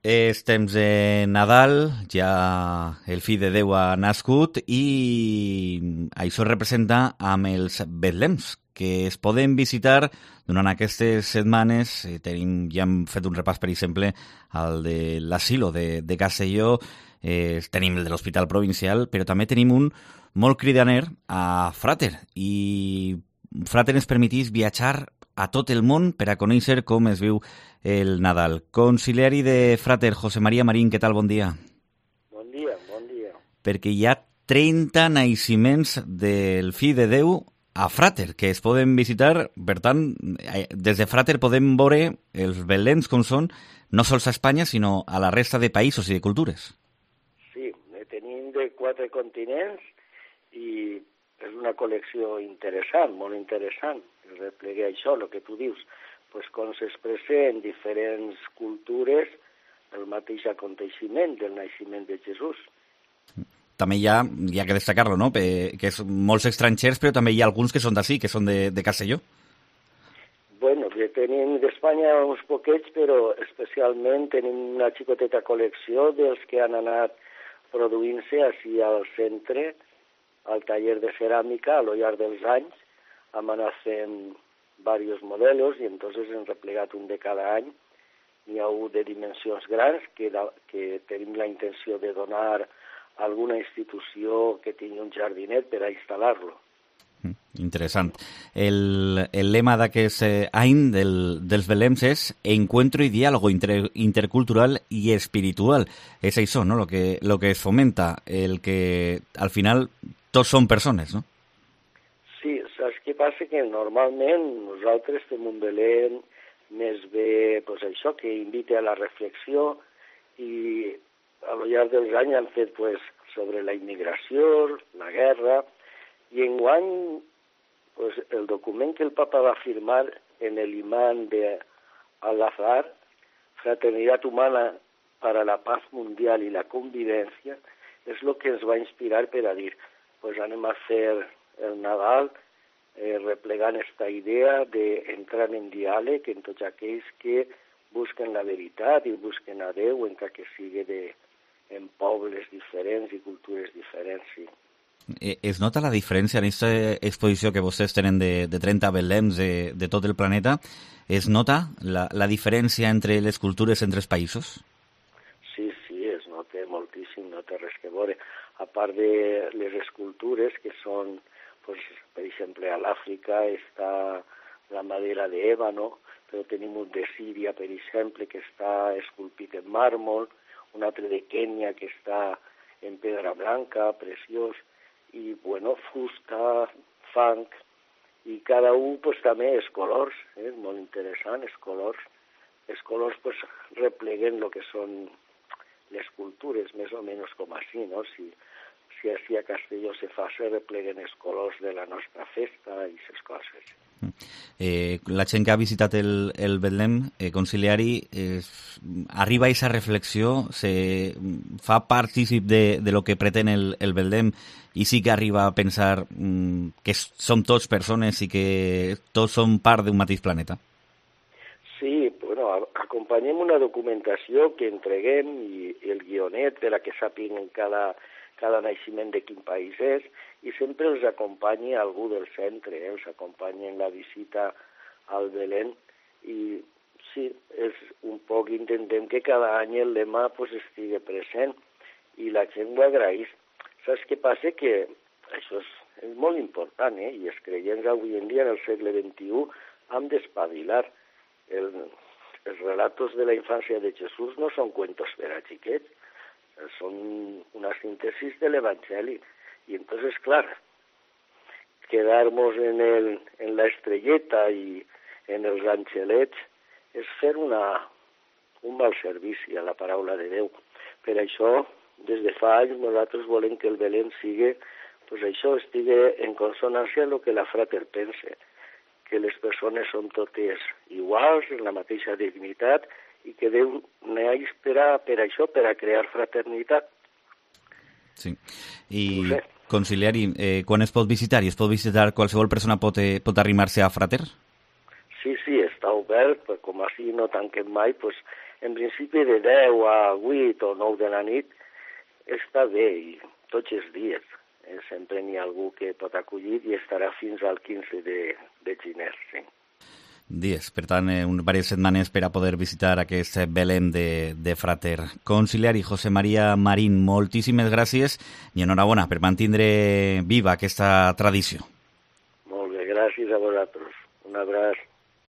És temps de Nadal, ja el fill de Déu ha nascut i això es representa amb els betlems que es poden visitar durant aquestes setmanes. Ja hem fet un repàs, per exemple, al de l'asilo de Castelló, tenim el de l'Hospital Provincial, però també tenim un molt cridaner a Frater, i Frater ens permetís viatjar a tot el món per a conèixer com es viu el Nadal. Conciliari de Frater, José María Marín, què tal? Bon dia. Bon dia, bon dia. Perquè hi ha 30 naixements del fill de Déu a Frater, que es poden visitar. Per tant, des de Frater podem veure els betlems com són, no sols a Espanya, sinó a la resta de països i de cultures. Sí, tenim de 4 continents i és una col·lecció interessant, molt interessant. Replegué això, el que tu dius, pues, com s'expressa en diferents cultures el mateix aconteixement del naixement de Jesús. També hi ha que destacar-lo, no? Que és molts estrangers, però també hi ha alguns que són d'ací, que són de Castelló. Bueno, que tenim d'Espanya uns poquets, però especialment tenim una xicoteta col·lecció dels que han anat produint-se així al centre, al taller de ceràmica, a lo llarg dels anys. Hem anat fent diversos modelos i entonces hem replegat un de cada any. N'hi ha un de dimensions grans que tenim la intenció de donar a alguna institució que tingui un jardinet per a instal·lar-lo. Interessant. El lema d'aquest any dels betlems és Encuentro y diálogo intercultural y espiritual. És això, no? Lo que es fomenta, el que al final tots són persones, no? Sí, saps què passa? Que normalment nosaltres fem un Belén més bé, pues això, que invita a la reflexió, i a lo llarg dels anys han fet pues, sobre la immigració, la guerra, i enguany pues, el document que el papa va firmar en el imán de Al-Azhar, Fraternidad Humana para la Paz Mundial y la Convivencia, és el que ens va inspirar per a dir, pues anem a fer el Nadal replegant esta idea d'entrar en diàleg en tots aquells que busquen la veritat i busquen a Déu, encara que sigui en pobles diferents i cultures diferents, sí. Es nota la diferència en aquesta exposició que vostès tenen de 30 betlems de tot el planeta? Es nota la diferència entre les cultures entre els països? Sí, es nota moltíssim, no té res que veure. A part de les escultures que són, pues, per exemple, a l'Àfrica està la madera d'ébano, però tenim un de Síria, per exemple, que està esculpit en màrmol, un altre de Kènia que està en pedra blanca, preciós, i, bueno, fusta, fang, i cada un, pues, també els colors, molt interessant, els colors. Els colors, pues, repleguen el que són les cultures, més o menys com així, no? Si així a Castelló se fa, se repleguen els colors de la nostra festa i aquestes coses. La gent que ha visitat el Betlem conciliari arriba a aquesta reflexió, se fa partícip de lo que pretén el Betlem, i sí que arriba a pensar que som tots persones i que tots som part d'un mateix planeta. Sí, bueno, acompanyem una documentació que entreguem i el guionet per a que sàpiguen cada naixement de quin país és, i sempre els acompanyi algú del centre, els acompanyi en la visita al Belén, i sí, és un poc, intentem que cada any el lema pues, estigui present, i la gent ho agraeix. Saps què passa? Que això és molt important, i els creients avui en dia, en el segle XXI, hem d'espavilar. Els relatos de la infància de Jesús no són cuentos per a xiquets, són una síntesis de l'Evangeli. Y entonces, claro, quedarnos en la estrelleta y en els angelets és fer un mal servici a la paraula de Déu. Per això, des de fa anys, nosaltres volem que el Belén sigui, pues això estigui en consonància amb el que la Frater pensa, que les persones són totes iguals, en la mateixa dignitat, i que Déu neix per això, per a crear fraternitat. Sí. I, conciliari, quan es pot visitar? I es pot visitar qualsevol persona pot arrimar-se a Frater? Sí, està obert, com així no tanquem mai, pues, en principi de 10 a 8 o 9 de la nit està bé, i tots els dies. Sempre n'hi ha algú que pot acollir i estarà fins al 15 de gener, sí. Dies, per tant, diverses setmanes per a poder visitar aquest Belém de Frater. Consiliari José María Marín, moltíssimes gràcies i enhorabona per mantindre viva aquesta tradició. Molt bé, gràcies a vosaltres. Un abraç.